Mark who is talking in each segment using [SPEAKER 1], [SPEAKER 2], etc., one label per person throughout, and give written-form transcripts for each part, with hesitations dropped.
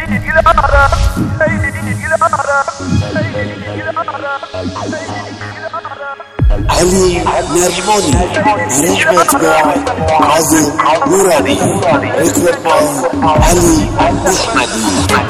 [SPEAKER 1] علي نرموني رحمة باي عظيم نوراني ركب باي علي محمدي.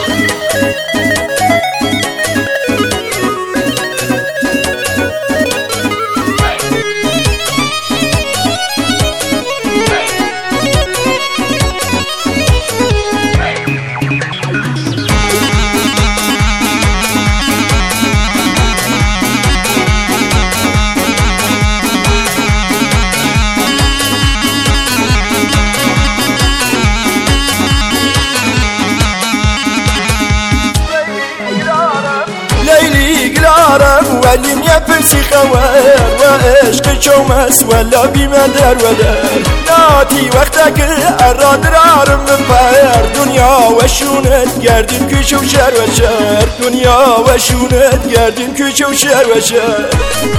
[SPEAKER 2] ولیم یه پرسی خوار و عشق چومس ولا بیمه در ودر ناتی وقتا که ارادرارم بپر دنیا و شونت گردیم کوچه و شهر و شهر دنیا و شونت گردیم کوچه و شهر و شهر.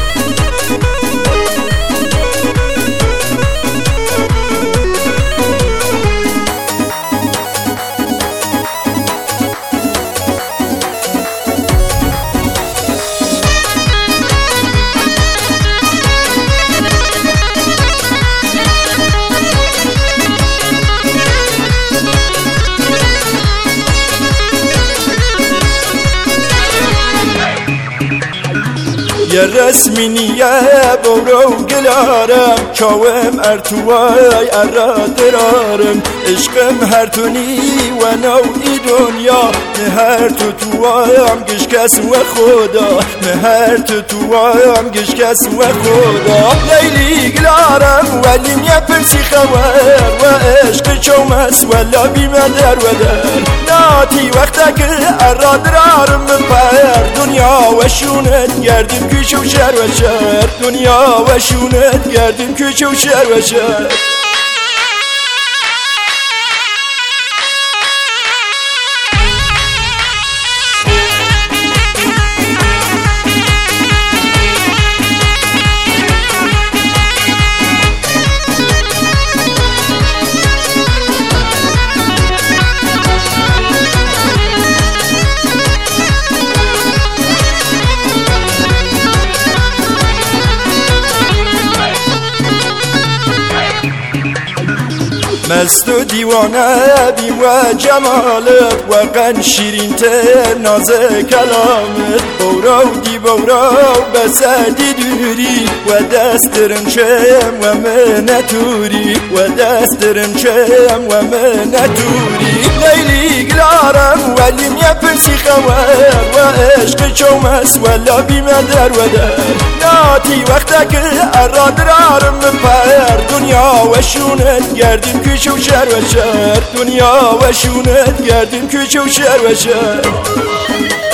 [SPEAKER 2] یه رسمی نیه برو گلارم چاوم ارتوای ارادرارم عشقم هر تونی و نوعی دنیا نه هر توام گش کس و خدا نه هر توام گش کس و خدا. لیلی گلارم ولیم یه پرسی خوار و عشق چومس ولا بیمه در ودر ناتی وقتا که ارادرارم بپر دنیا و شونت گردیم کوچه و شهر و شهر دنیا و شونت گردیم کوچه و شهر و شهر. مست و دیوانه بیم و جمالت و قن شیرین تر ناز کلامت بورا و دی بورا و بسدی دوری و دسترم شم و منتوری و دسترم شم و منتوری. لیلی گلارم ولیم یه پرسی خوار و عشق چومس ولا بیمه در ودر ناتی وقتا که ارادرارم بپر دنیا و شونت گردیم کوچه و شهر و شهر دنیا و شونت گردیم کوچه و شهر و شهر.